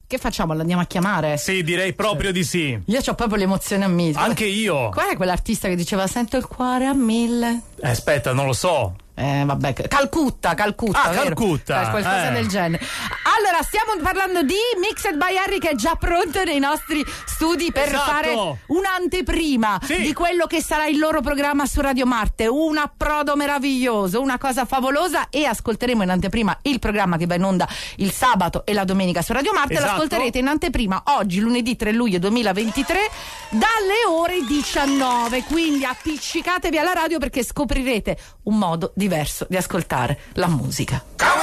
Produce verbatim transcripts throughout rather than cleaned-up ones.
che facciamo? L'andiamo a chiamare? Sì, direi proprio di sì. Io ho proprio l'emozione a mille. Anche io. Qual è quell'artista che diceva sento il cuore a mille? Eh, aspetta, non lo so. Eh, vabbè, Calcutta, Calcutta, ah, vero? Calcutta, qualcosa eh. del genere. Allora, stiamo parlando di Mixed by Harry, che è già pronto nei nostri studi per esatto. fare un'anteprima sì. di quello che sarà il loro programma su Radio Marte, un approdo meraviglioso, una cosa favolosa, e ascolteremo in anteprima il programma che va in onda il sabato e la domenica su Radio Marte. Esatto. L'ascolterete in anteprima oggi, lunedì tre luglio duemilaventitré, dalle ore diciannove, quindi appiccicatevi alla radio perché scoprirete un modo diverso di ascoltare la musica.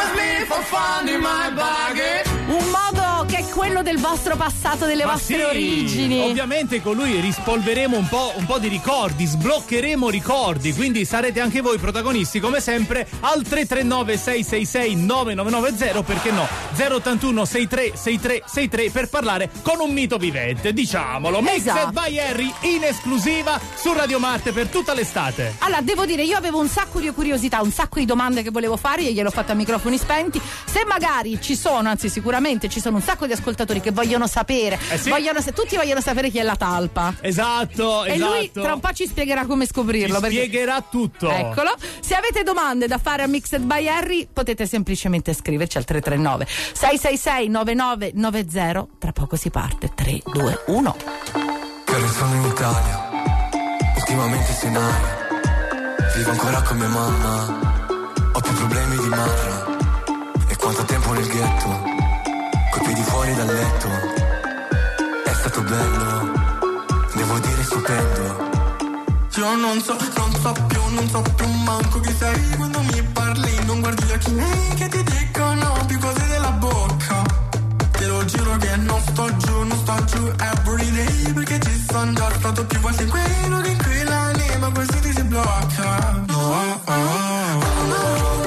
Un modo che è quello del vostro passato, delle Ma vostre sì, origini. Ovviamente con lui rispolveremo un po', un po' di ricordi, sbloccheremo ricordi, quindi sarete anche voi protagonisti come sempre al tre tre nove sei sei sei nove nove nove zero, perché no, zero ottantuno sessantatré sessantatré sessantatré, per parlare con un mito vivente, diciamolo. Esatto. Mixed by Harry in esclusiva su Radio Marte per tutta l'estate. Allora, devo dire, io avevo un sacco di curiosità, un sacco di domande che volevo fare e gliel'ho fatta a microfoni spenti. Se magari ci sono, anzi sicuramente ci sono un sacco di ascoltatori che vogliono sapere, eh sì. vogliono, tutti vogliono sapere chi è la talpa. Esatto, e esatto. lui tra un po' ci spiegherà come scoprirlo. Ci perché... spiegherà tutto. Eccolo. Se avete domande da fare a Mixed by Harry, potete semplicemente scriverci al tre tre nove sei sei sei nove nove nove zero. Tra poco si parte. tre, due, uno. Che sono in Italia, ultimamente sei in aria. Vivo ancora con mia mamma, ho più problemi di Marra. E quanto tempo nel ghetto, coi piedi fuori dal letto. È stato bello, devo dire stupendo. Io non so, non so più, non so più manco chi sei. Quando mi parli non guardi gli occhi miei che ti dicono più cose della bocca. Te lo giuro che non sto giù, non sto giù every day, perché ci sono già stato più volte in quei luoghi in cui l'anima quasi ti si blocca. No, oh, oh, oh, no.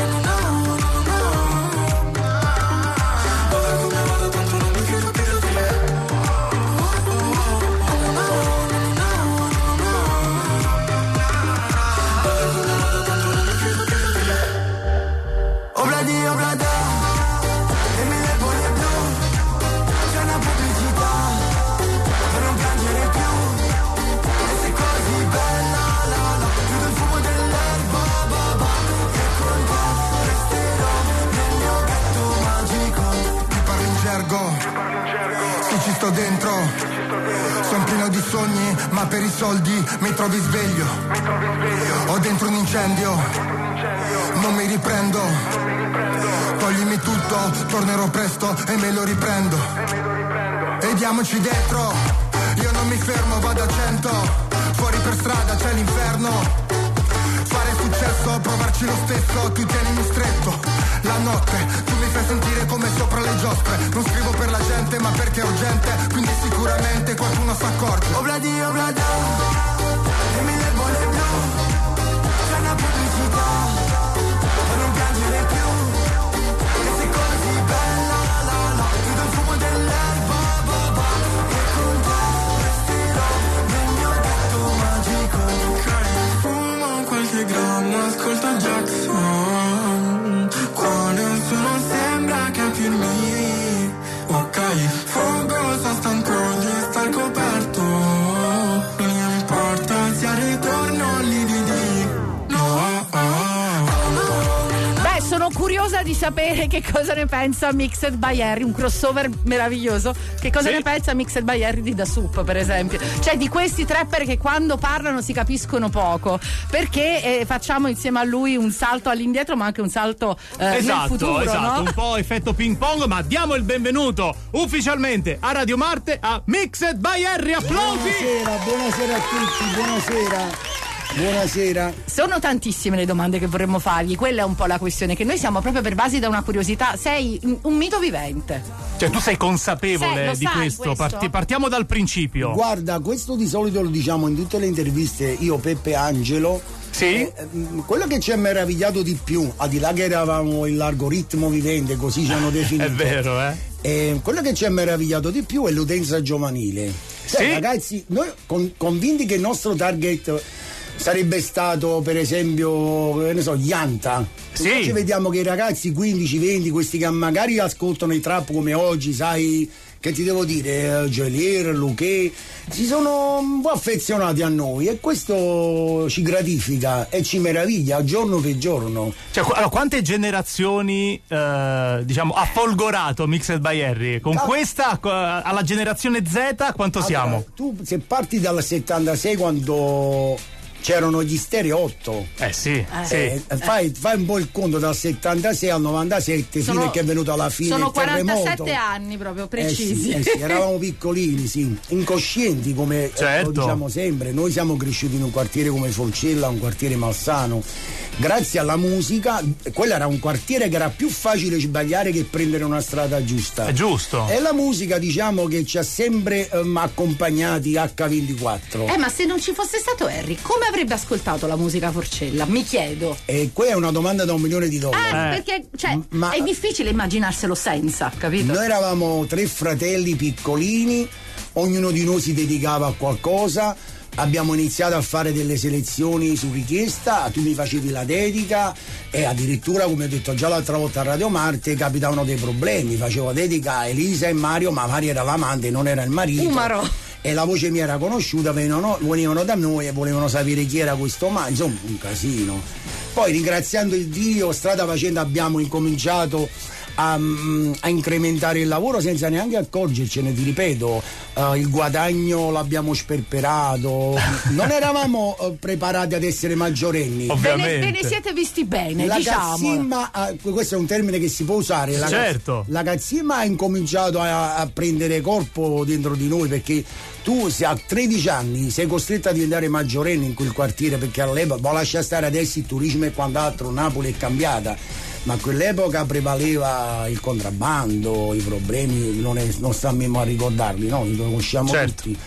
Sì, ci sto dentro, sono pieno di sogni, ma per i soldi mi trovi sveglio. Ho dentro un incendio, non mi riprendo. Toglimi tutto, tornerò presto e me lo riprendo. E diamoci dentro, io non mi fermo, vado a cento. Fuori per strada c'è l'inferno. Fare successo, provarci lo stesso, tu tienimi stretto. La notte, tu mi fai sentire come sopra le giostre. Non scrivo per la gente, ma perché è urgente, quindi sicuramente qualcuno s'accorge. Obladi, oblada, e mille bolle blu. C'è una pubblicità, per non piangere più. E sei così bella, la la, chiudo il fumo dell'erba, ba ba. E con te resterò nel mio gatto magico. Fumo qualche grammo, ascolta Jackson. Qua nessuno sembra capirmi. Ok, fogosa stanco di star coperto. Non mi importa se al ritorno lividi. No, oh, oh. Beh, sono curiosa di sapere che cosa ne pensa Mixed by Harry, un crossover meraviglioso. Che cosa sì. ne pensa Mixed by Harry di Da Soup, per esempio? Cioè di questi trapper che quando parlano si capiscono poco, perché eh, facciamo insieme a lui un salto all'indietro, ma anche un salto eh, esatto, nel futuro, esatto, no? Un po' effetto ping pong, ma diamo il benvenuto ufficialmente a Radio Marte a Mixed by Harry. Applausi! Buonasera, buonasera a tutti, buonasera. Buonasera. Sono tantissime le domande che vorremmo fargli, quella è un po' la questione, che noi siamo proprio pervasi da una curiosità. Sei un mito vivente. Cioè tu sei consapevole Sei, lo di sai questo? questo? Parti- partiamo dal principio. Guarda, questo di solito lo diciamo in tutte le interviste, io, Peppe, Angelo. Sì? Eh, quello che ci ha meravigliato di più, al di là che eravamo l'algoritmo vivente, così ci hanno definito. È vero, eh? Eh, quello che ci ha meravigliato di più è l'utenza giovanile. Cioè, Sì? ragazzi, noi con, convinti che il nostro target sarebbe stato, per esempio, che ne so, gli Anta. Sì. Invece vediamo che i ragazzi quindici venti, questi che magari ascoltano i trap come oggi, sai, che ti devo dire, Gelier, Luque, si sono un po' affezionati a noi e questo ci gratifica e ci meraviglia giorno per giorno. Cioè, allora, quante generazioni eh, diciamo ha folgorato Mixed by Harry? Con Cal- questa alla generazione Z quanto allora, siamo? Tu se parti dal settantasei quando c'erano gli Stereo otto, Eh sì, eh. sì. Eh, fai, fai un po' il conto dal settantasei al novantasette Sono- fino a che è venuto alla fine Sono il terremoto. quarantasette anni proprio Eh precisi. sì, eh sì, eravamo piccolini, sì, incoscienti come eh, Certo. lo diciamo sempre. Noi siamo cresciuti in un quartiere come Forcella, un quartiere malsano. Grazie alla musica, quello era un quartiere che era più facile sbagliare che prendere una strada giusta. È giusto. E la musica diciamo che ci ha sempre ehm, accompagnati acca ventiquattro. Eh, ma se non ci fosse stato Harry, come avrebbe ascoltato la musica Forcella? Mi chiedo. E quella è una domanda da un milione di Eh, dollari. perché cioè, Ma- è difficile immaginarselo senza, capito? Noi eravamo tre fratelli piccolini, ognuno di noi si dedicava a qualcosa. Abbiamo iniziato a fare delle selezioni su richiesta, tu mi facevi la dedica e addirittura, come ho detto già l'altra volta a Radio Marte, capitavano dei problemi. Facevo dedica a Elisa e Mario, ma Mario era l'amante, non era il marito. Umaro. E la voce mia era conosciuta, venivano, venivano da noi e volevano sapere chi era questo, ma insomma un casino. Poi ringraziando il Dio, strada facendo abbiamo incominciato a, a incrementare il lavoro senza neanche accorgercene, ti ripeto, uh, il guadagno l'abbiamo sperperato, non eravamo uh, preparati ad essere maggiorenni. Ve ne, Ovviamente. ve ne siete visti bene, La diciamo. cazzimma, uh, questo è un termine che si può usare, la, Certo. la cazzimma ha incominciato a, a prendere corpo dentro di noi, perché tu se a tredici anni sei costretto a diventare maggiorenne in quel quartiere, perché all'epoca, ma lascia stare adesso il turismo e quant'altro, Napoli è cambiata, ma a quell'epoca prevaleva il contrabbando, i problemi, non, è, non sta a ricordarli, no? Li conosciamo Certo. tutti.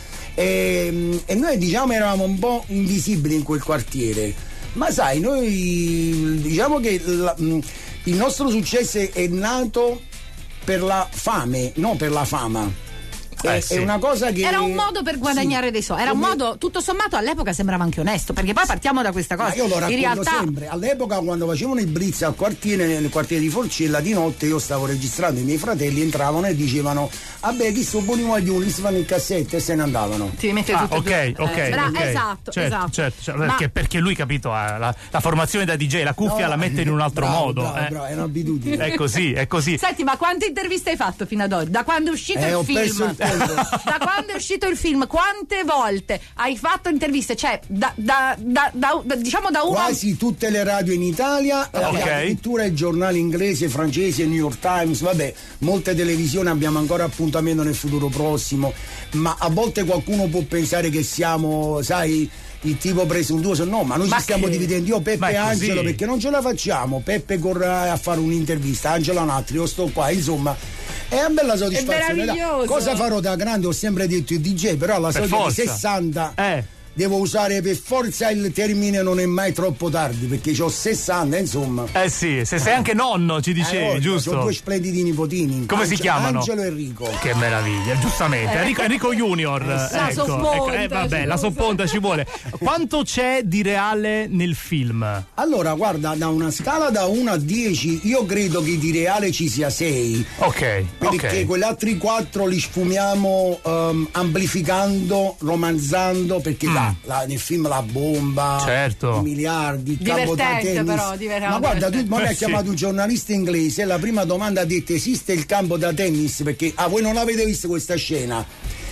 E, e noi diciamo eravamo un po' invisibili in quel quartiere, ma sai, noi diciamo che la, il nostro successo è nato per la fame, non per la fama. Eh, è, sì. è una cosa che Era un modo per guadagnare sì. dei soldi, era un Come- modo, tutto sommato all'epoca sembrava anche onesto, perché poi partiamo da questa cosa. Ma io lo In racconto realtà sempre. All'epoca, quando facevano i blitz al quartiere, nel quartiere di Forcella, di notte io stavo registrando, i miei fratelli entravano e dicevano: vabbè, chi sono buoni guaglioni, si fanno il cassetto e se ne andavano. ti mettete Ah, tutte e ok, due. ok, Eh, bra- ok. esatto, certo, esatto. certo, certo, Ma- perché, perché lui, capito, ha la, la formazione da D J, la cuffia No, la mette in un altro bravo, modo. bravo, eh. bravo, è un'abitudine. È così, è così. Senti, ma quante interviste hai fatto fino ad oggi? Da quando è uscito Eh, il ho film? perso il conto. Da quando è uscito il film? Quante volte hai fatto interviste? Cioè, da, da, da, da- da- diciamo da una. Quasi tutte le radio in Italia, eh, Ok. addirittura i giornali inglesi, francesi, New York Times, vabbè, molte televisioni, abbiamo ancora appuntamento nel futuro prossimo, ma a volte qualcuno può pensare che siamo, sai, il tipo presuntuoso, no, ma noi Ma ci stiamo che- dividendo, io Peppe ma è e così. Angelo, perché non ce la facciamo, Peppe corre a fare un'intervista, Angelo un altro, io sto qua, insomma, è una bella soddisfazione. dai. meraviglioso. Cosa farò da grande? Ho sempre detto il D J, però alla Per soglia di forza. sessanta Eh. devo usare per forza il termine non è mai troppo tardi, perché ho sessanta, insomma. Eh sì, se sei anche nonno, ci dicevi, Eh, oh, Ho giusto? due splendidi nipotini. Come si Ange- chiamano? Angelo e Enrico. Che meraviglia, giustamente. Enrico, Enrico Junior. La ecco, sopponta, ecco, eh, vabbè, scusa. la sopponta ci vuole. Quanto c'è di reale nel film? Allora, guarda, da una scala da uno a dieci, io credo che di reale ci sia sei. Ok, Perché ok. quegli altri quattro li sfumiamo ehm, amplificando, romanzando, perché Mm. là, là, nel film la bomba, Certo. i miliardi, il campo da Divertente, tennis. però, diver- Ma guarda, tu divertente. mi Eh, hai sì. chiamato un giornalista inglese e la prima domanda ha detto: esiste il campo da tennis? Perché ah, voi non avete visto questa scena?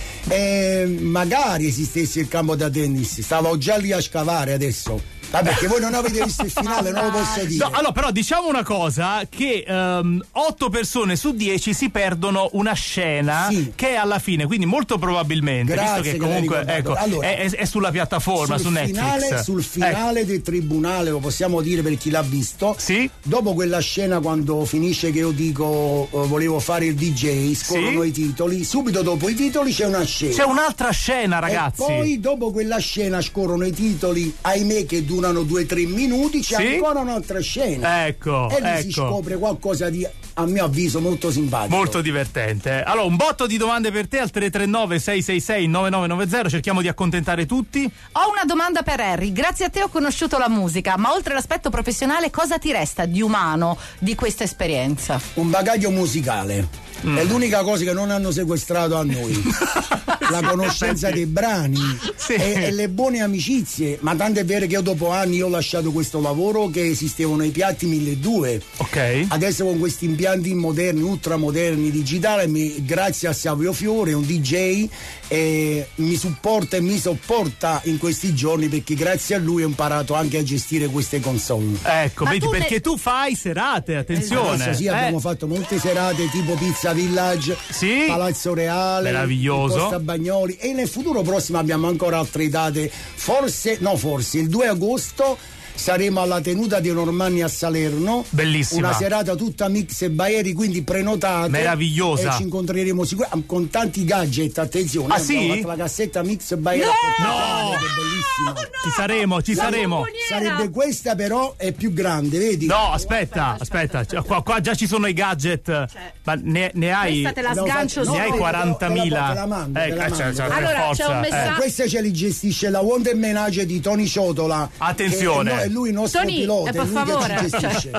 Eh, magari esistesse il campo da tennis, stavo già lì a scavare adesso. Ah, perché voi non avete visto il finale, non lo posso dire. No, allora, però diciamo una cosa: che ehm, otto persone su dieci si perdono una scena Sì. che è alla fine, quindi molto probabilmente, Grazie visto che che l'hai comunque ricordato. ecco, Allora, è, è- è sulla piattaforma, sul su Netflix. finale, sul finale del tribunale, lo possiamo dire per chi l'ha visto. Sì. Dopo quella scena, quando finisce che io dico eh, volevo fare il D J, scorrono Sì. i titoli, subito dopo i titoli c'è una scena. C'è un'altra scena, ragazzi. E poi dopo quella scena scorrono i titoli, ahimè, che durano due o tre minuti, c'è Sì. ancora un'altra scena. Ecco, E lì si ecco. scopre qualcosa di, a mio avviso, molto simpatico. Molto divertente. Allora, un botto di domande per te al tre tre nove sei sei sei nove nove nove zero. Cerchiamo di accontentare tutti. Ho una domanda per Harry. Grazie a te ho conosciuto la musica, ma oltre l'aspetto professionale, cosa ti resta di umano di questa esperienza? Un bagaglio musicale. Mm. È l'unica cosa che non hanno sequestrato a noi. La conoscenza dei brani sì. e, e le buone amicizie, ma tanto è vero che io dopo anni io ho lasciato questo lavoro, che esistevano i piatti milleduecento. Ok. Adesso con questi impianti moderni, ultramoderni, digitali, mi, grazie a Savio Fiore, un D J, eh, mi supporta e mi sopporta in questi giorni, perché grazie a lui ho imparato anche a gestire queste console. Ecco, ma vedi, tu perché ne... tu fai serate, attenzione. Adesso sì, eh. abbiamo fatto molte serate tipo Pizza Village, sì. Palazzo Reale, meraviglioso, Costa Bagnoli, e nel futuro prossimo abbiamo ancora altre date, forse, no forse, il due agosto saremo alla tenuta di Normanni a Salerno. Bellissima. Una serata tutta mix e Baeri, quindi prenotate. Meravigliosa. E ci incontreremo sicuramente con tanti gadget, attenzione. Ah sì? La cassetta mix e Baeri. No! No! Che è bellissima. No! Ci saremo, ci saremo. Sarebbe questa, però è più grande, vedi? No, aspetta, aspetta, aspetta. Qua, qua già ci sono i gadget. Cioè, ma ne, ne hai. Questa te la sgancio no, ne hai quarantamila. Te la mando, eh, te la mando. cioè, cioè, allora per c'è un messaggio. Eh, questa ce li gestisce la Wonder Menage di Tony Ciotola. Attenzione. È lui il nostro Tony, pilota, eh, per è lui favore. che ci gestisce.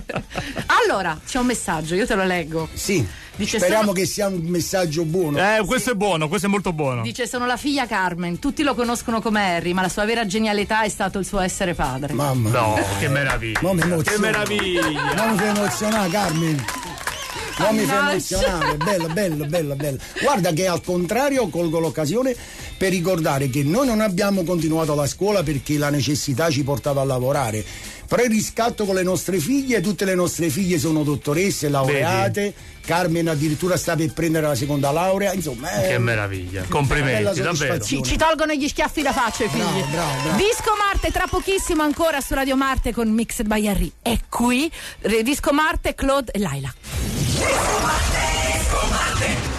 Allora, c'è un messaggio, io te lo leggo. Sì. Dice, speriamo sono... che sia un messaggio buono. Eh, questo sì. È buono, questo è molto buono. Dice: sono la figlia Carmen, tutti lo conoscono come Harry, ma la sua vera genialità è stato il suo essere padre. Mamma no, mia. che meraviglia. Non mi emoziona. Che meraviglia. Non mi fai emozionare, Carmen. Non mi fai emozionare, bello, bello, bello, bello. Guarda che al contrario colgo l'occasione per ricordare che noi non abbiamo continuato la scuola perché la necessità ci portava a lavorare. Però il riscatto con le nostre figlie, tutte le nostre figlie sono dottoresse, laureate. Vedi. Carmen addirittura sta per prendere la seconda laurea, insomma. Che meraviglia, complimenti, davvero. Ci, ci tolgono gli schiaffi da faccia i figli. Bravo, bravo, bravo. Disco Marte tra pochissimo ancora su Radio Marte con Mixed by Harry. E qui Disco Marte, Claude e Laila. Disco Marte, Disco Marte.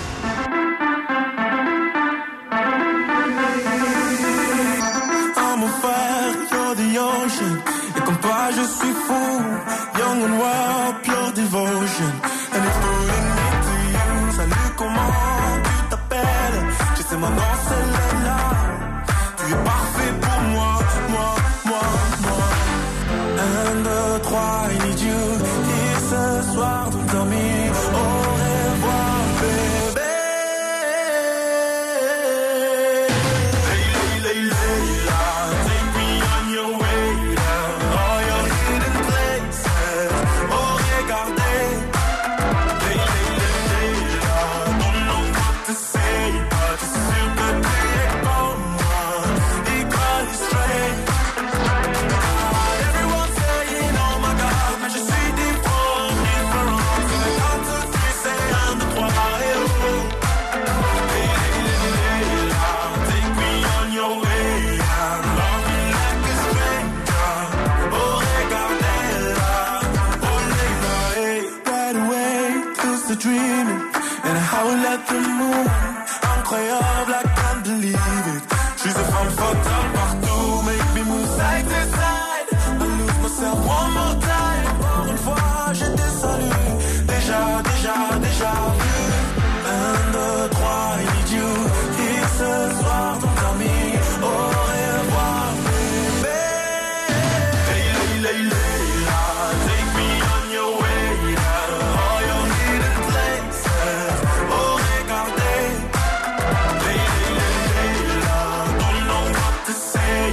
I'm on fire, you're the ocean. Et comme toi je suis fou, young and wild, pure devotion. And it's pulling me to you. Salut, comment tu t'appelles? Je sais maintenant c'est Léna. Tu es parfait pour moi, moi, moi, moi. Un, deux, trois, I need you. Et ce soir, tout dormir. Au revoir, bébé. Dreaming and how we let the moon. Incroyable, I can't believe it. She's a femme fatale partout. Make me move side to side. I lose myself one more time. Encore une fois, je te salue. Déjà, déjà, déjà vu. Un, deux, trois, I need you. Et ce soir, ton ami. Au revoir, bébé. Hey, hey, hey, hey, take me on your way. Say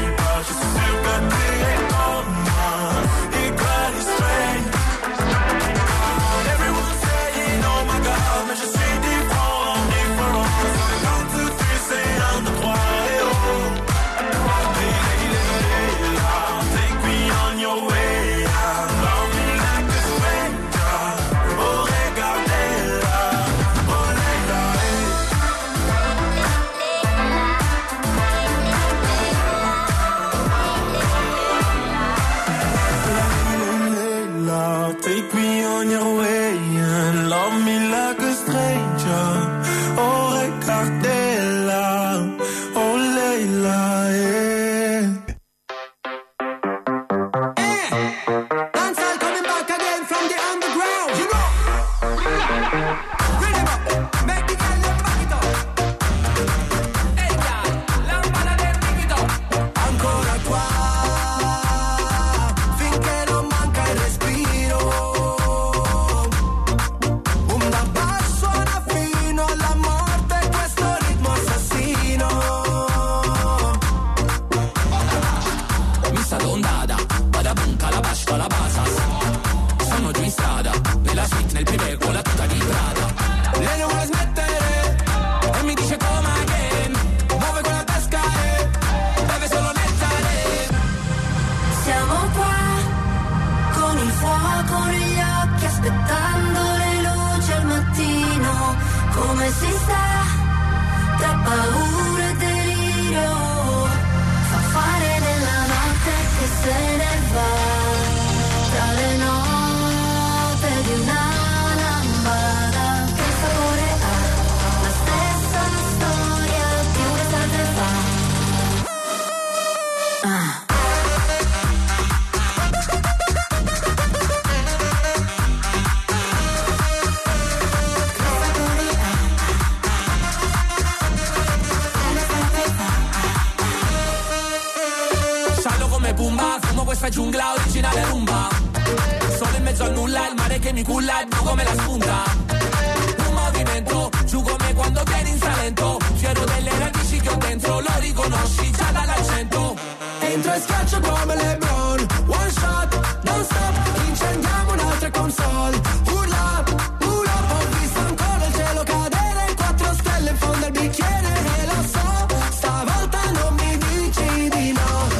questa giungla originale rumba. Sono in mezzo al nulla, il mare che mi culla, è blu come la spunta. Un movimento, giù come quando vieni in Salento. Fiero delle radici che ho dentro, lo riconosci già dall'accento. Entro e schiaccio come LeBron, one shot, non stop, incendiamo un'altra console. Urla, urla, ho visto ancora il cielo cadere, quattro stelle in fondo al bicchiere. E lo so, stavolta non mi dici di no.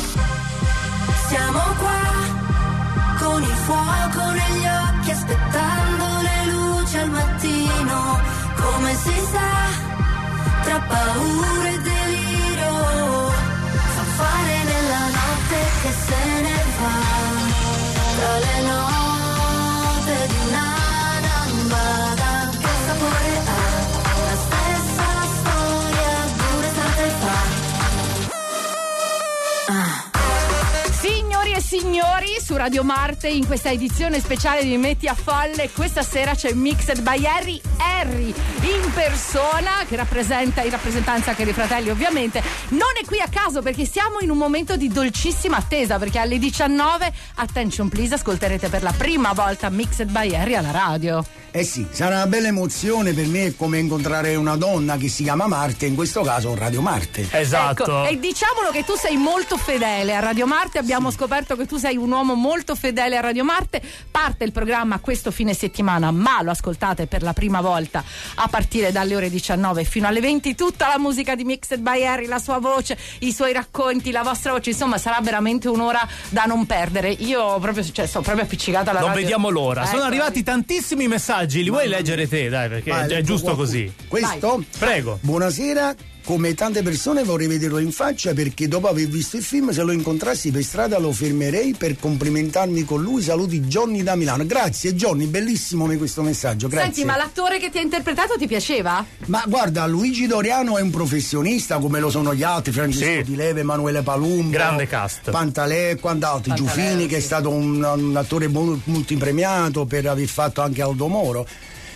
Siamo qua, con il fuoco negli occhi, aspettando le luci al mattino. Come si sa, tra paura e delirio, fare nella notte che se ne va, tra le note di una lambada. Che sapore ha? La stessa storia, dura estate fa. Ah. Signori e signori, su Radio Marte in questa edizione speciale di Metti a Folle questa sera c'è Mixed by Harry Harry in persona, che rappresenta in rappresentanza anche dei fratelli ovviamente. Non è qui a caso perché siamo in un momento di dolcissima attesa, perché alle diciannove, attention please, ascolterete per la prima volta Mixed by Harry alla radio. Eh sì, sarà una bella emozione per me, è come incontrare una donna che si chiama Marte, in questo caso Radio Marte. Esatto. Ecco, e diciamolo che tu sei molto fedele a Radio Marte, abbiamo sì. scoperto che tu sei un uomo molto fedele a Radio Marte. Parte il programma questo fine settimana, ma lo ascoltate per la prima volta a partire dalle ore diciannove fino alle venti, tutta la musica di Mixed by Harry, la sua voce, i suoi racconti, la vostra voce, insomma sarà veramente un'ora da non perdere. Io proprio, cioè, sto proprio appiccicata alla non radio. Non vediamo l'ora, ecco. Sono arrivati tantissimi messaggi. Li vuoi leggere te, dai, perché Vai, è giusto qualcuno. così. Questo? Vai. Prego. Buonasera, come tante persone vorrei vederlo in faccia, perché dopo aver visto il film, se lo incontrassi per strada lo fermerei per complimentarmi con lui. Saluti, Johnny da Milano. Grazie Johnny, bellissimo questo messaggio, grazie. Senti, ma l'attore che ti ha interpretato ti piaceva? Ma guarda, Luigi Doriano è un professionista come lo sono gli altri, Francesco Sì. Di Leve, Emanuele Palumbo, grande cast, Pantalè e quant'altro, Pantalè, Giuffini sì. che è stato un, un attore molto multipremiato per aver fatto anche Aldo Moro.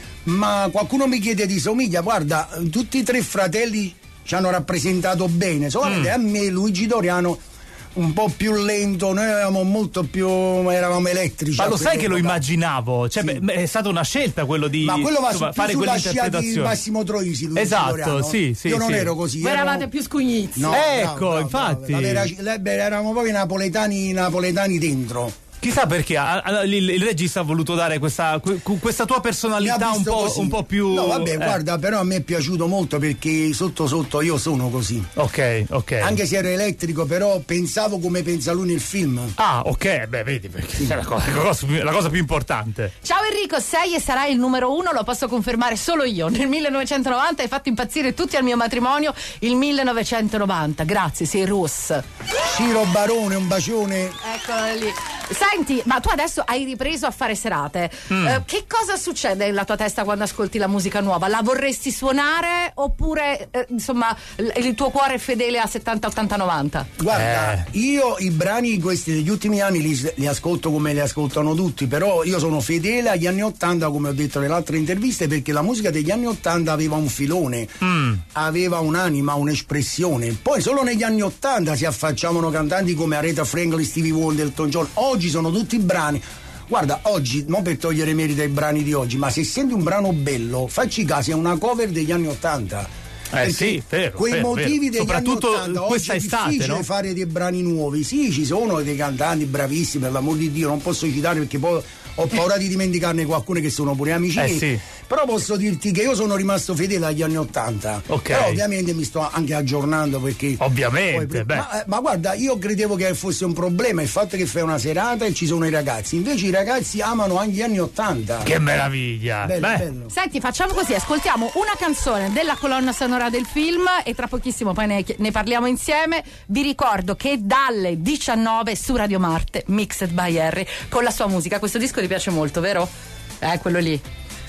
Ma qualcuno mi chiede di somiglia, guarda, tutti i tre fratelli ci hanno rappresentato bene, solamente Mm. a me Luigi Doriano un po' più lento, noi eravamo molto più, eravamo elettrici. ma lo sai che lo quell'epoca. immaginavo, cioè, Sì. beh, è stata una scelta quello di Ma quello va insomma, su, fare più sulla scia di quell'interpretazione. Massimo Troisi, Luigi Esatto, Doriano. sì, sì, Io non sì. ero così. Voi ero- eravate più scugnizzi. No, Ecco, bravo, bravo, infatti. bravo. La vera- le- beh, eravamo proprio napoletani, napoletani dentro. Chissà perché a- a- il, il regista ha voluto dare questa, que- questa tua Mi ha personalità un visto po', così. un po' più. No, vabbè, eh. guarda, però a me è piaciuto molto perché sotto sotto io sono così. Ok, ok. Anche se ero elettrico, però pensavo come pensa lui nel film. Ah, ok, beh, vedi, perché è la cosa, la cosa più- la cosa più importante. Ciao Enrico, sei e sarai il numero uno, lo posso confermare solo io. Nel millenovecentonovanta hai fatto impazzire tutti al mio matrimonio, il millenovecentonovanta. Grazie, sei Rus. Ciro Barone, un bacione. Eccolo lì. Senti, ma tu adesso hai ripreso a fare serate. Mm. Eh, che cosa succede nella tua testa quando ascolti la musica nuova? La vorresti suonare oppure eh, insomma l- il tuo cuore è fedele a settanta, ottanta, novanta? Guarda, Eh. io i brani questi degli ultimi anni li, li ascolto come li ascoltano tutti, però io sono fedele agli anni ottanta, come ho detto nelle altre interviste, perché la musica degli anni ottanta aveva un filone, Mm. aveva un'anima, un'espressione. Poi solo negli anni ottanta si affacciavano cantanti come Aretha Franklin, Stevie Wonder, Elton John. Oggi sono tutti brani. Guarda, oggi, non per togliere merito ai brani di oggi, ma se senti un brano bello, facci caso, è una cover degli anni ottanta. Eh Perché sì, vero, quei vero, motivi vero. degli anni Soprattutto ottanta, questa oggi è estate, difficile no? fare dei brani nuovi. Sì, ci sono dei cantanti bravissimi, per l'amor di Dio, non posso citare perché poi ho paura di dimenticarne qualcuno che sono pure amici Eh, miei. sì. Però posso dirti che io sono rimasto fedele agli anni ottanta. Ok. Però ovviamente mi sto anche aggiornando perché Ovviamente, poi- beh. ma, eh, ma guarda, io credevo che fosse un problema il fatto che fai una serata e ci sono i ragazzi. Invece i ragazzi amano anche gli anni ottanta. Che meraviglia. Bello, Beh, bello. Senti, facciamo così, ascoltiamo una canzone della colonna sonora del film e tra pochissimo poi ne, ne parliamo insieme. Vi ricordo che dalle diciannove su Radio Marte, Mixed by Harry, con la sua musica. Questo disco ti piace molto, vero? Eh, quello lì.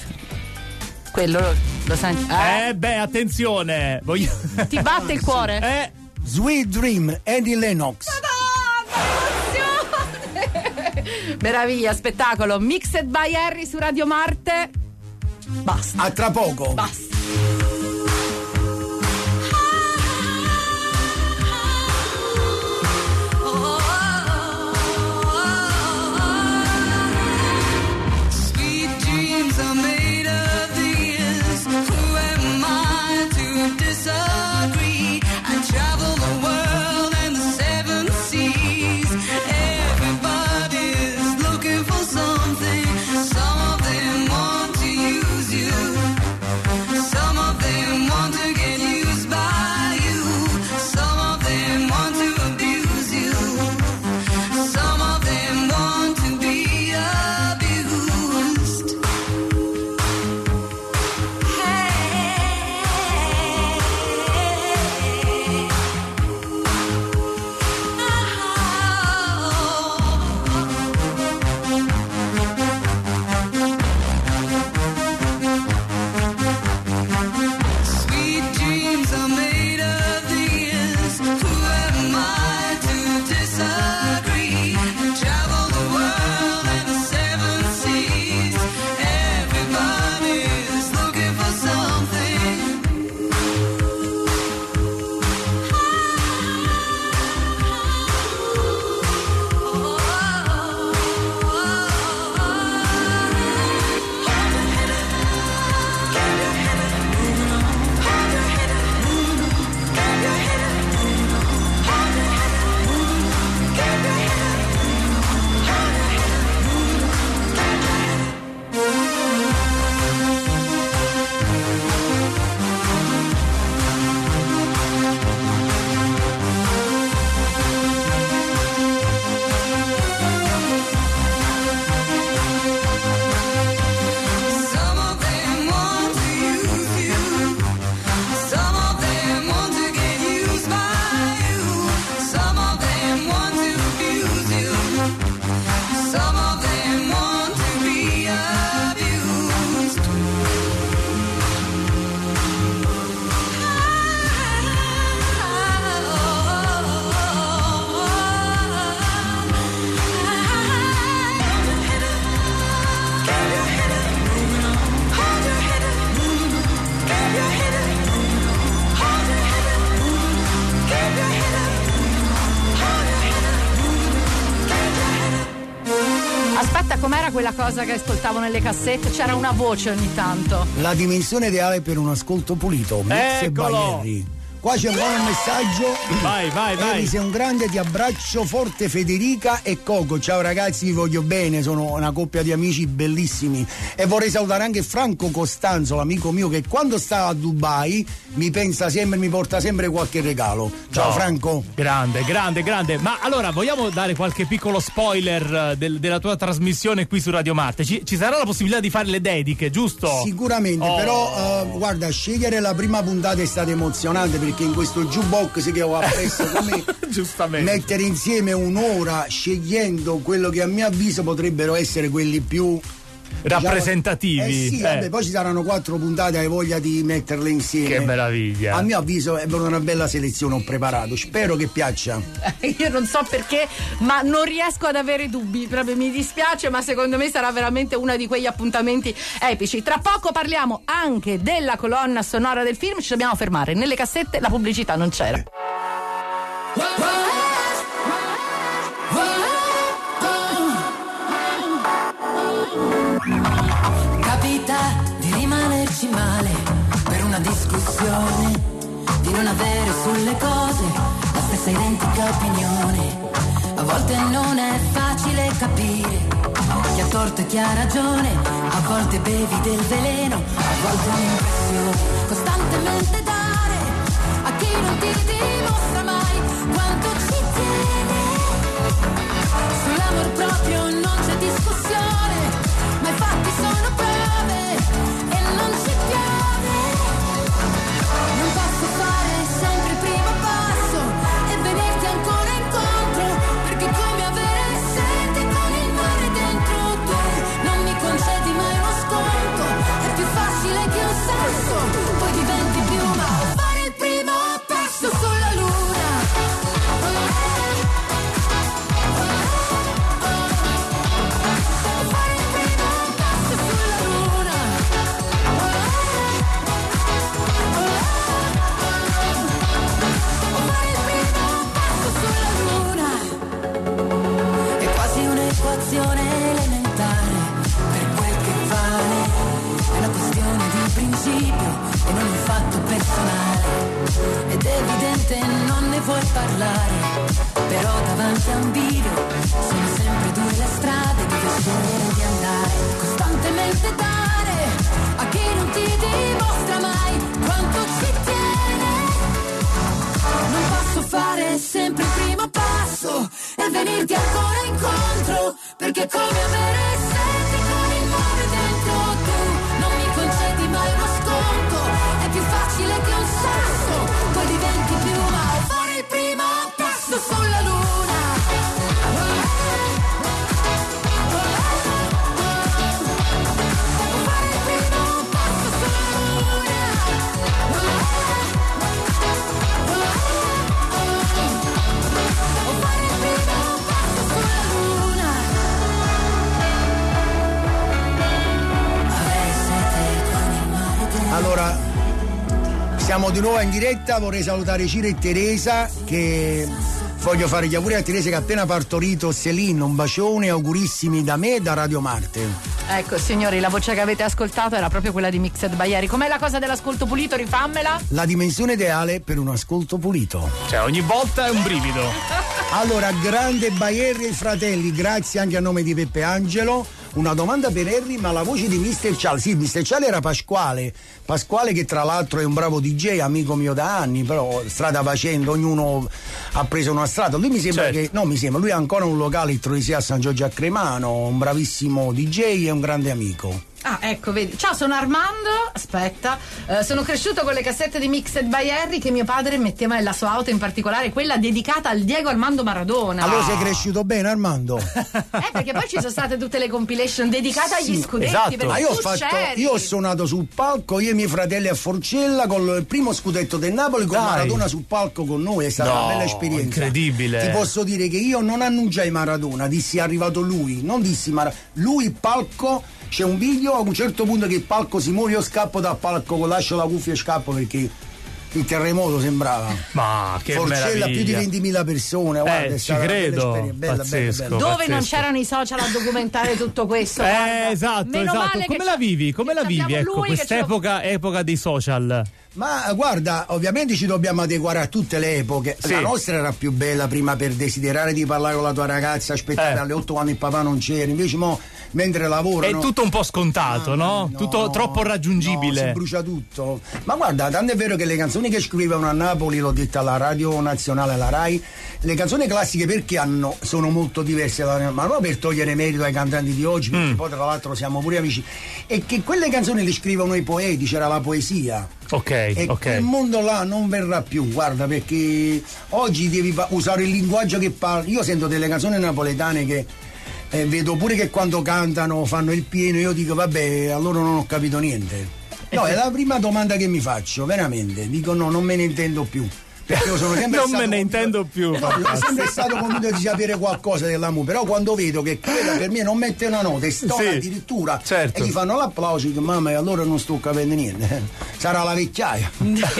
Quello lo, lo senti? Eh? eh, beh, attenzione. Voglio... Ti batte il cuore? Eh, Sweet Dream, Eddie Lennox. Meraviglia, spettacolo. Mixed by Harry su Radio Marte. Basta. A tra poco. Basta. com'era quella cosa che ascoltavo nelle cassette? C'era una voce ogni tanto. La dimensione ideale per un ascolto pulito. Mix e Baglieri. Qua c'è un buon messaggio. Vai, vai, vai. Eri, sei un grande, ti abbraccio forte Federica e Coco. Ciao ragazzi, vi voglio bene, sono una coppia di amici bellissimi. E vorrei salutare anche Franco Costanzo, l'amico mio che quando sta a Dubai mi pensa sempre, mi porta sempre qualche regalo. Ciao no. Franco. Grande, grande, grande. Ma allora, vogliamo dare qualche piccolo spoiler del, della tua trasmissione qui su Radio Marte? Ci, ci sarà la possibilità di fare le dediche, giusto? Sicuramente, oh. però uh, guarda, scegliere la prima puntata è stato emozionante perché in questo jukebox che ho appresso come giustamente mettere insieme un'ora scegliendo quello che a mio avviso potrebbero essere quelli più rappresentativi. Eh sì, eh. vabbè, poi ci saranno quattro puntate, hai voglia di metterle insieme. Che meraviglia. A mio avviso è una bella selezione, ho preparato, spero che piaccia. Io non so perché, ma non riesco ad avere dubbi, proprio mi dispiace, ma secondo me sarà veramente uno di quegli appuntamenti epici. Tra poco parliamo anche della colonna sonora del film, ci dobbiamo fermare, nelle cassette la pubblicità non c'era. Capita di rimanerci male per una discussione, di non avere sulle cose la stessa identica opinione. A volte non è facile capire chi ha torto e chi ha ragione, a volte bevi del veleno, a volte un'impressione. Costantemente dare a chi non ti dimostra mai quanto ci tiene. Sull'amor proprio non c'è discussione, ma i fatti sono prove e non ci piove. Non posso fare sempre il primo passo e venirti ancora incontro, perché come avere sete con il mare dentro te. Non mi concedi mai uno sconto, è più facile che un sasso, poi diventi piuma. Fare il primo passo sulla luna. Elementare per quel che vale, è una questione di principio e non un fatto personale, ed è evidente non ne vuoi parlare, però davanti a un bivio sono sempre due le strade dove scegliere di andare. Costantemente dare a chi non ti dimostra mai quanto ci tiene. Non posso fare sempre il primo passo e venirti ancora incontro, perché come avere sete con il mare dentro tu. Non mi concedi mai uno sconto, è più facile che un sasso, poi diventi piuma. Fare il primo passo sulla luna. Fare il primo passo sulla luna. Allora, siamo di nuovo in diretta, vorrei salutare Ciro e Teresa, che voglio fare gli auguri a Teresa che ha appena partorito Celine, un bacione, augurissimi da me e da Radio Marte. Ecco signori, la voce che avete ascoltato era proprio quella di Mixed Baglieri. Com'è la cosa dell'ascolto pulito? Rifammela. La dimensione ideale per un ascolto pulito. Cioè ogni volta è un brivido. Allora, grande Baglieri e fratelli, grazie anche a nome di Peppe Angelo. Una domanda per Harry, ma la voce di mister Ciale, sì, mister Ciale era Pasquale, Pasquale che tra l'altro è un bravo D J, amico mio da anni, però strada facendo, ognuno ha preso una strada. Lui mi sembra certo. che, no mi sembra, lui ha ancora un locale in Troisia a San Giorgio a Cremano, un bravissimo D J e un grande amico. Ah, ecco, vedi. Ciao, sono Armando. Aspetta, uh, sono cresciuto con le cassette di Mixed by Harry che mio padre metteva nella sua auto, in particolare quella dedicata al Diego Armando Maradona. Allora sei cresciuto bene, Armando? Eh, perché poi ci sono state tutte le compilation dedicate agli sì, scudetti. Esatto. Ma io ho fatto, io ho suonato sul palco, io e i miei fratelli a Forcella con il primo scudetto del Napoli, con Dai. Maradona sul palco con noi, è stata no, una bella esperienza. Incredibile. Ti posso dire che io non annunciai Maradona, dissi è arrivato lui, non dissi Maradona, lui il palco. C'è un video a un certo punto che il palco si muove, io scappo dal palco, lascio la cuffia e scappo perché il terremoto sembrava. Ma che Forcella, meraviglia. più di ventimila persone, guarda, Eh, è ci stata una bella credo. esperienza, bella, Pazzesco. bella, bella. Dove pazzesco. non c'erano i social a documentare tutto questo. Eh, guarda. esatto, Meno esatto. male Come che la c'è- vivi? Come che la vivi? abbiamo Ecco, lui che ce lo- quest'epoca epoca dei social. Ma guarda, ovviamente ci dobbiamo adeguare a tutte le epoche. Sì. La nostra era più bella prima per desiderare di parlare con la tua ragazza, aspettare Eh. alle otto quando il papà non c'era. Invece mo, mentre lavoro. È tutto un po' scontato, no? Tutto troppo raggiungibile. No, si brucia tutto. Ma guarda, tanto è vero che le canzoni che scrivevano a Napoli, l'ho detta alla Radio Nazionale, alla Rai, le canzoni classiche perché hanno, sono molto diverse, da, ma non per togliere merito ai cantanti di oggi, perché Mm. poi tra l'altro siamo pure amici, è che quelle canzoni le scrivono i poeti, c'era la poesia. Ok, E ok. quel mondo là non verrà più, guarda, perché oggi devi pa- usare il linguaggio che parli. Io sento delle canzoni napoletane che eh, vedo pure che quando cantano fanno il pieno, io dico vabbè, allora non ho capito niente. No, è la prima domanda che mi faccio, veramente. Dico no, non me ne intendo più. Perché io sono sempre Non stato me ne convinto- intendo più. No, sono sempre stato convinto di sapere qualcosa della musica, però quando vedo che quella per me non mette una nota e stona Sì, addirittura certo. e gli fanno l'applauso, dico mamma, e allora non sto capendo niente. Sarà la vecchiaia.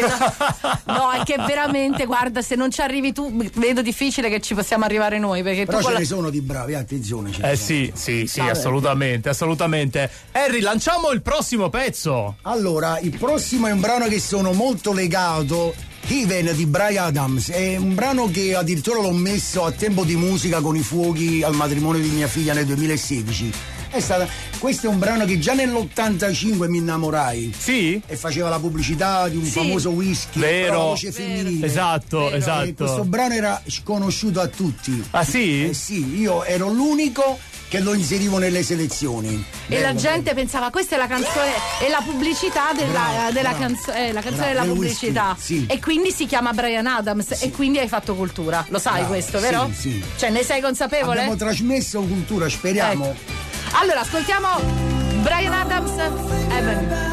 No, è che veramente, guarda, se non ci arrivi tu, vedo difficile che ci possiamo arrivare noi. Perché Però tu ce con ne la... sono di bravi, attenzione. ce ne Eh sono. sì, sì, sì, Vabbè. assolutamente, assolutamente. Harry, lanciamo il prossimo pezzo. Allora, il prossimo è un brano che sono molto legato. Heaven di Bryan Adams è un brano che addirittura l'ho messo a Tempo di Musica con i fuochi al matrimonio di mia figlia nel duemilasedici. È stata, questo è un brano che già nell'ottantacinque mi innamorai. Sì? E faceva la pubblicità di un Sì. famoso whisky. Vero. però la voce femminile. Esatto, Vero. E questo esatto. brano era sconosciuto a tutti. Ah sì? Eh sì, io ero l'unico che lo inserivo nelle selezioni. E la Bello, gente pensava questa è la canzone e la pubblicità della, Bravo, della bravo. canzone, eh, la canzone Bravo, della del pubblicità. whisky, sì. E quindi si chiama Bryan Adams e quindi hai fatto cultura. Lo sai Bravo, questo, sì, vero? sì. Cioè ne sei consapevole? Abbiamo trasmesso cultura, speriamo. Ecco. Allora, ascoltiamo Bryan Adams, Heaven.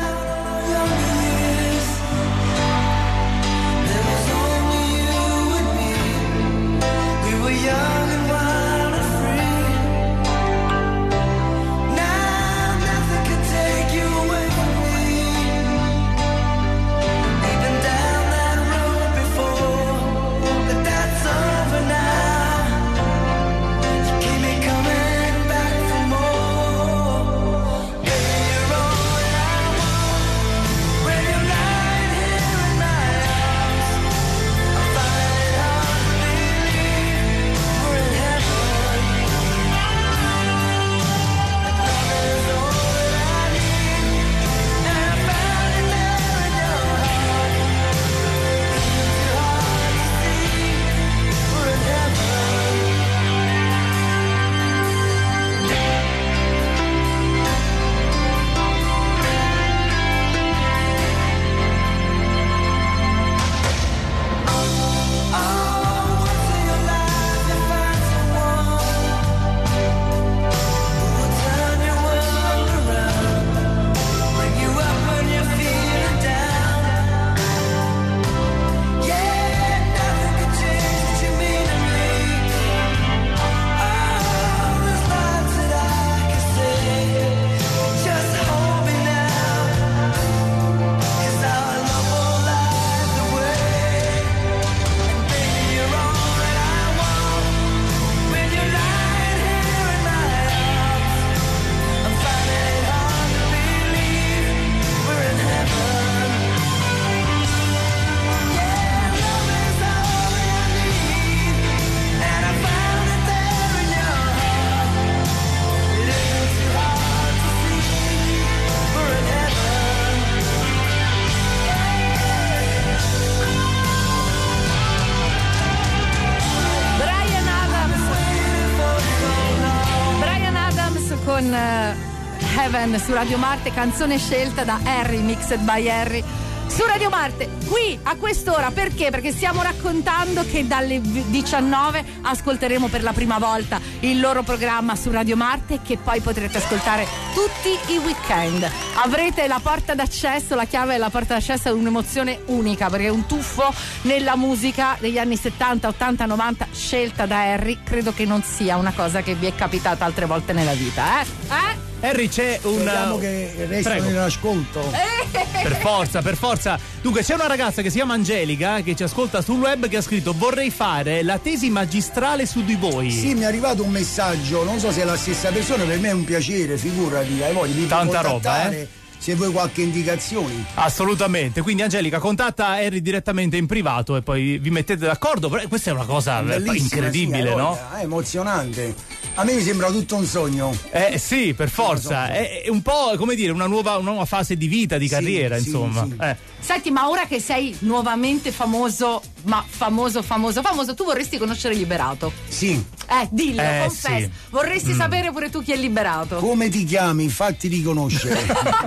con uh, Heaven su Radio Marte, canzone scelta da Harry, mixed by Harry su Radio Marte, qui a quest'ora. Perché? Perché stiamo raccontando che dalle diciannove ascolteremo per la prima volta il loro programma su Radio Marte, che poi potrete ascoltare tutti i weekend. Avrete la porta d'accesso, la chiave della porta d'accesso è un'emozione unica, perché è un tuffo nella musica degli anni settanta, ottanta, novanta scelta da Harry. Credo che non sia una cosa che vi è capitata altre volte nella vita, eh? Eh? Harry, c'è un... Speriamo che restano in ascolto. Per forza, per forza. Dunque, c'è una ragazza che si chiama Angelica che ci ascolta sul web che ha scritto: vorrei fare la tesi magistrale su di voi. Sì, mi è arrivato un messaggio, non so se è la stessa persona, per me è un piacere, figurati, hai voglia di tanta roba, eh? Se vuoi qualche indicazione. Assolutamente, quindi Angelica contatta Harry direttamente in privato e poi vi mettete d'accordo. Però questa è una cosa bellissima, incredibile, sì, no? È emozionante. A me mi sembra tutto un sogno. Eh sì, per forza. È, è un po', come dire, una nuova, una nuova fase di vita, di carriera, sì, insomma. Sì, sì. Eh. Senti, ma ora che sei nuovamente famoso, ma famoso, famoso, famoso, tu vorresti conoscere Liberato? Sì. Eh, dillo, Eh, confess. sì. Vorresti Mm. sapere pure tu chi è Liberato? Come ti chiami? Fatti riconoscere.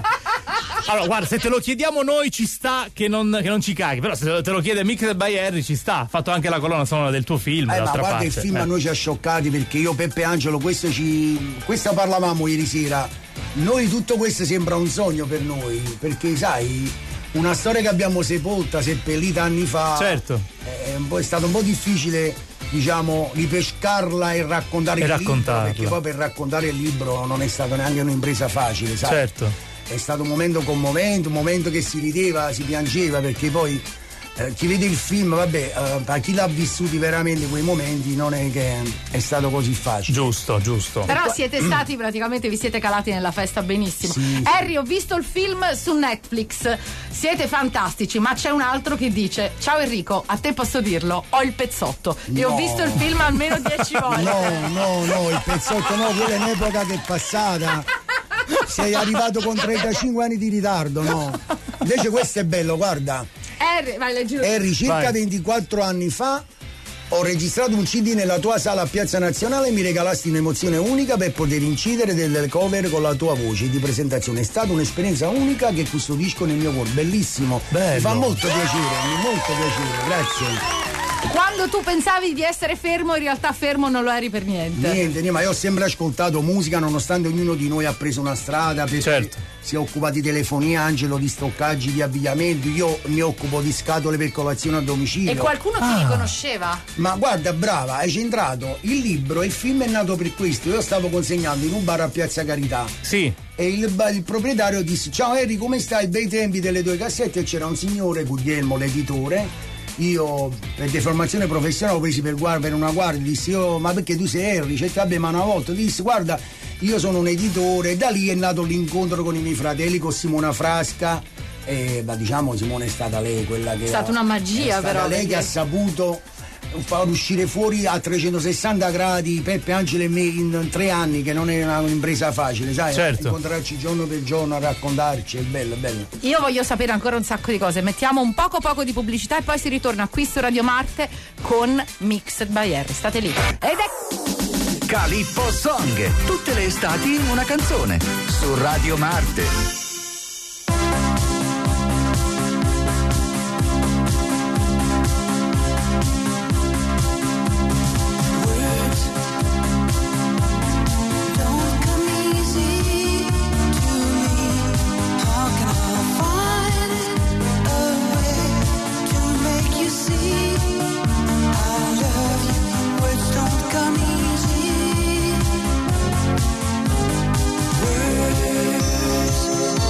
Allora, guarda, se te lo chiediamo noi ci sta che non, che non ci caghi, però se te lo chiede Mixed by Harry ci sta. Ha fatto anche la colonna sonora del tuo film. Eh, ma guarda, parte. il film eh. a noi ci ha scioccati perché io, Peppe Angelo, questo ci. Questo parlavamo ieri sera. Noi tutto questo sembra un sogno per noi, perché sai, una storia che abbiamo sepolta, seppellita anni fa. Certo. È, un po', è stato un po' difficile, diciamo, ripescarla e raccontare E il raccontarla. libro, perché poi per raccontare il libro non è stata neanche un'impresa facile, sai? Certo. È stato un momento commovente, un momento che si rideva, si piangeva, perché poi eh, chi vede il film, vabbè, eh, a chi l'ha vissuti veramente quei momenti non è che è stato così facile. Giusto, giusto. Però siete stati praticamente, vi siete calati nella festa benissimo. Sì, Harry, ho visto il film su Netflix, siete fantastici, ma c'è un altro che dice: ciao Enrico, a te posso dirlo, ho il pezzotto. E No. ho visto il film almeno dieci volte. No, no, no, il pezzotto no, quella è un'epoca che è passata. Sei arrivato con trentacinque anni di ritardo, no? Invece questo è bello, guarda. Harry, vai, leggi. Harry, circa Vai. ventiquattro anni fa ho registrato un C D nella tua sala a Piazza Nazionale e mi regalasti un'emozione unica per poter incidere delle cover con la tua voce di presentazione. È stata un'esperienza unica che custodisco nel mio cuore. Bellissimo. Bello. Mi fa molto piacere, molto piacere, grazie. Quando tu pensavi di essere fermo, in realtà fermo non lo eri per niente. Niente, niente, ma io ho sempre ascoltato musica nonostante ognuno di noi ha preso una strada, perché Certo. si occupa di telefonia, Angelo di stoccaggi, di abbigliamento, io mi occupo di scatole per colazione a domicilio. E qualcuno ti Ah. riconosceva? Ma guarda, brava, hai centrato. Il libro, il film è nato per questo. Io stavo consegnando in un bar a Piazza Carità Sì. e il, ba- il proprietario disse: ciao Harry, come stai? Bei tempi delle tue cassette. E c'era un signore, Guglielmo, l'editore. Io per deformazione professionale ho presi per, guarda, per una guardia, dissi: io, ma perché tu sei Harry? Cioè, vabbè, ma una volta dissi: guarda, io sono un editore. E da lì è nato l'incontro con i miei fratelli, con Simona Frasca. E beh, diciamo, Simone è stata lei quella che. È stata una magia, è stata però, lei perché- che ha saputo far uscire fuori a trecentosessanta gradi Peppe, Angelo e me in tre anni, che non è una- un'impresa facile, sai? Certo. Incontrarci giorno per giorno a raccontarci, è bello, è bello. Io voglio sapere ancora un sacco di cose. Mettiamo un poco poco di pubblicità e poi si ritorna qui su Radio Marte con Mixed by Harry. State lì. Ed è Calippo Song, tutte le estati una canzone su Radio Marte. Words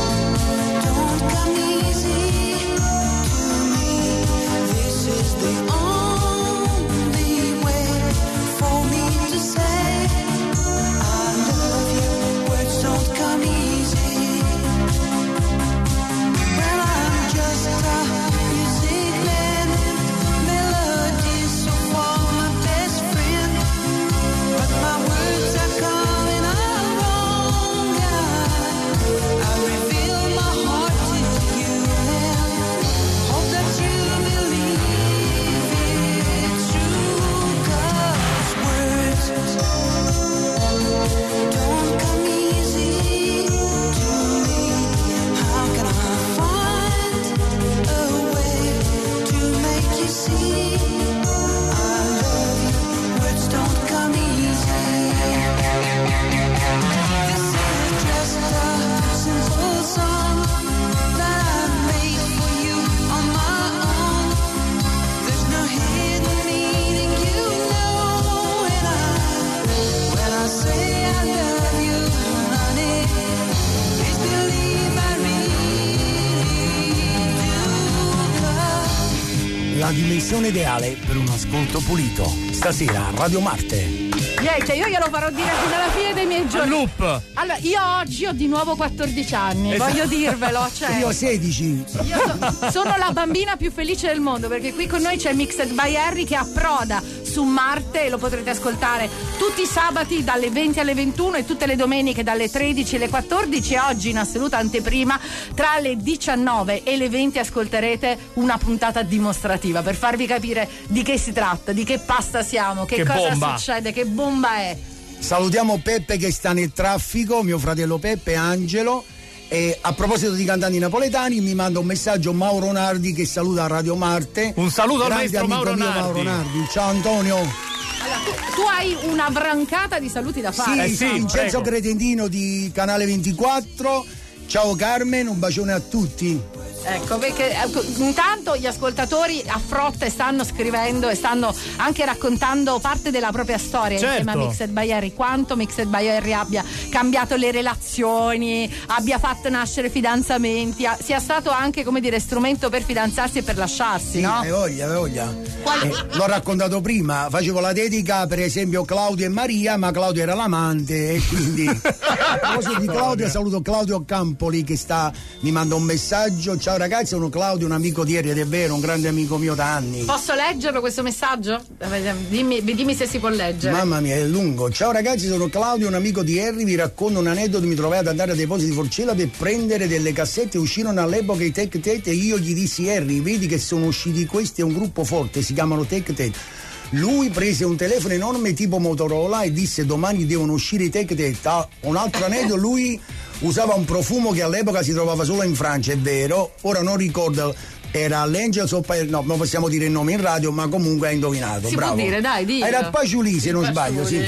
la dimensione ideale per un ascolto pulito. Stasera a Radio Marte. Niente, io glielo farò dire fino alla fine dei miei giorni. Loop. Allora, io oggi ho di nuovo quattordici anni, Esatto. voglio dirvelo. Cioè, Io sedici. io so- sono la bambina più felice del mondo, perché qui con noi c'è Mixed by Harry che approda su Marte e lo potrete ascoltare tutti i sabati dalle venti alle ventuno e tutte le domeniche dalle tredici alle quattordici. E oggi in assoluta anteprima tra le diciannove e le venti ascolterete una puntata dimostrativa per farvi capire di che si tratta, di che pasta siamo, che, Che cosa bomba. succede, che bomba è. Salutiamo Peppe che sta nel traffico, mio fratello Peppe, Angelo. E a proposito di cantanti napoletani, mi manda un messaggio Mauro Nardi che saluta Radio Marte. Un saluto al Grande maestro amico Mauro mio, Nardi. Mauro Nardi. Ciao Antonio. Allora, tu, tu hai una brancata di saluti da Sì, fare. Eh sì, sì, Vincenzo prego. Cretentino di Canale ventiquattro. Ciao Carmen, un bacione a tutti. Ecco, perché ecco, intanto gli ascoltatori a frotte stanno scrivendo e stanno anche raccontando parte della propria storia Certo. insieme a Mixed by Harry, quanto Mixed by Harry abbia cambiato le relazioni, abbia fatto nascere fidanzamenti, a- sia stato anche, come dire, strumento per fidanzarsi e per lasciarsi, Sì, no? hai voglia, hai voglia. Quali- Eh, l'ho raccontato prima, facevo la dedica per esempio Claudio e Maria, ma Claudio era l'amante e quindi a proposito di Claudio saluto Claudio Campoli che sta, mi manda un messaggio. Ciao ragazzi, sono Claudio, un amico di Harry ed è vero, un grande amico mio da anni. Posso leggerlo questo messaggio? Eh, Dimmi, dimmi se si può leggere. Mamma mia, è lungo. Ciao ragazzi, sono Claudio, un amico di Harry, vi racconto un aneddoto. Mi trovai ad andare a Depositi Forcella per prendere delle cassette, uscirono all'epoca i Tech Tate e io gli dissi Harry, vedi che sono usciti questi, è un gruppo forte, si chiamano Tech Tate. Lui prese un telefono enorme tipo Motorola e disse domani devono uscire i Tech Tate. Ah, un altro aneddoto, lui usava un profumo che all'epoca si trovava solo in Francia, è vero, ora non ricordo, era l'Angels of Fire, no, non possiamo dire il nome in radio, ma comunque ha indovinato. Si bravo. può dire, dai, dillo. Era Paciuli se non sbaglio, sì.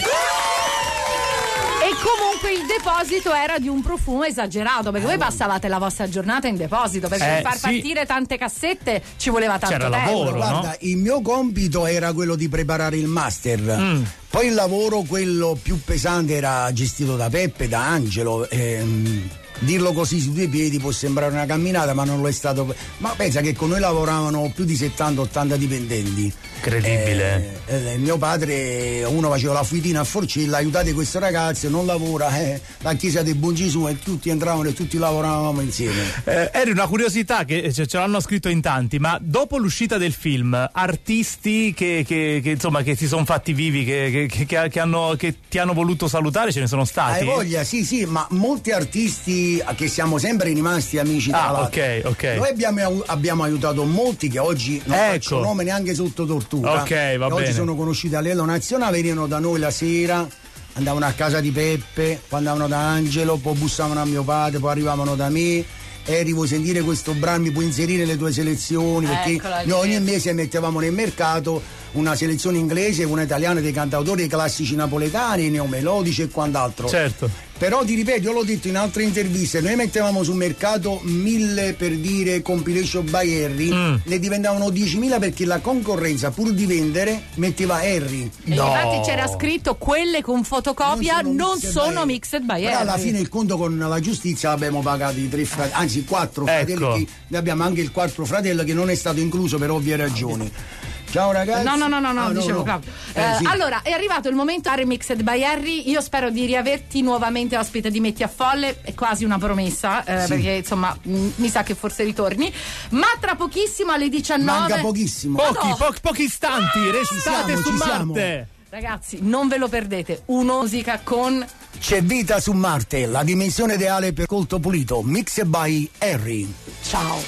E comunque il deposito era di un profumo esagerato, perché voi passavate la vostra giornata in deposito, perché Eh, per far sì. partire tante cassette ci voleva tanto C'era tempo. lavoro. Guarda, no? il mio compito era quello di preparare il master. Mm. Poi il lavoro, quello più pesante, era gestito da Peppe, da Angelo. ehm, dirlo così su due piedi può sembrare una camminata, ma non lo è stato. Ma pensa che con noi lavoravano più di settanta ottanta dipendenti. Incredibile. Eh, eh, mio padre, uno faceva la fuitina a Forcella, aiutate questo ragazzo, non lavora, eh, la chiesa del Buon Gesù, e tutti entravano e tutti lavoravamo insieme. Eh, Eri una curiosità che ce, ce l'hanno scritto in tanti, ma dopo l'uscita del film, artisti che, che, che, insomma che si sono fatti vivi, che, che, che, che hanno, che ti hanno voluto salutare, ce ne sono stati? Hai voglia, sì, sì, ma molti artisti che siamo sempre rimasti amici tra Ah, l'altro. ok, ok. Noi abbiamo, abbiamo aiutato molti che oggi non Ecco. faccio nome neanche sotto tortura. Ok, va che bene. Oggi sono conosciuti a livello nazionale, venivano da noi la sera, andavano a casa di Peppe, poi andavano da Angelo, poi bussavano a mio padre, poi arrivavano da me. Eri, vuoi sentire questo brano, mi puoi inserire le tue selezioni? Perché Eccola lì. noi ogni mese mettevamo nel mercato una selezione inglese e una italiana dei cantautori classici napoletani, neomelodici e quant'altro. Certo. Però ti ripeto, io l'ho detto in altre interviste, noi mettevamo sul mercato mille per dire compilation by Harry, Mm. ne diventavano diecimila perché la concorrenza pur di vendere metteva Harry. E infatti c'era scritto quelle con fotocopia non sono mixed by Però Harry. alla fine il conto con la giustizia l'abbiamo pagato i tre fratelli, anzi quattro fratelli, Ecco. che ne abbiamo anche il quarto fratello che non è stato incluso per ovvie ragioni. Ciao ragazzi. No, no, no, no, no, Ah, dicevo no. Claudio. Eh, Eh, sì. Allora, è arrivato il momento Harry Mixed by Harry. Io spero di riaverti nuovamente ospite di Metti a Folle. È quasi una promessa, eh, Sì. perché insomma mh, mi sa che forse ritorni. Ma tra pochissimo alle diciannove. Manca pochissimo. Pochi, no. po- pochi istanti, restate siamo, su ci siamo. Marte. Ragazzi, non ve lo perdete. Un'osica con C'è vita su Marte, la dimensione ideale per colto pulito. Mixed by Harry. ciao.